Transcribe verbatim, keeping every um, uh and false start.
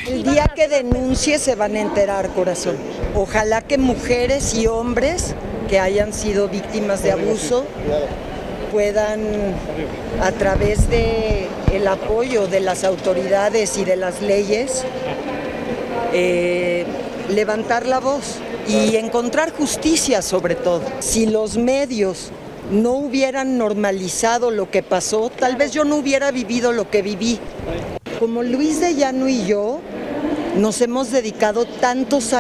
El día que denuncie se van a enterar, corazón. Ojalá que mujeres y hombres que hayan sido víctimas de abuso puedan, a través de el apoyo de las autoridades y de las leyes, eh, levantar la voz y encontrar justicia sobre todo. Si los medios no hubieran normalizado lo que pasó, tal vez yo no hubiera vivido lo que viví. Como Luis de Llano y yo nos hemos dedicado tantos años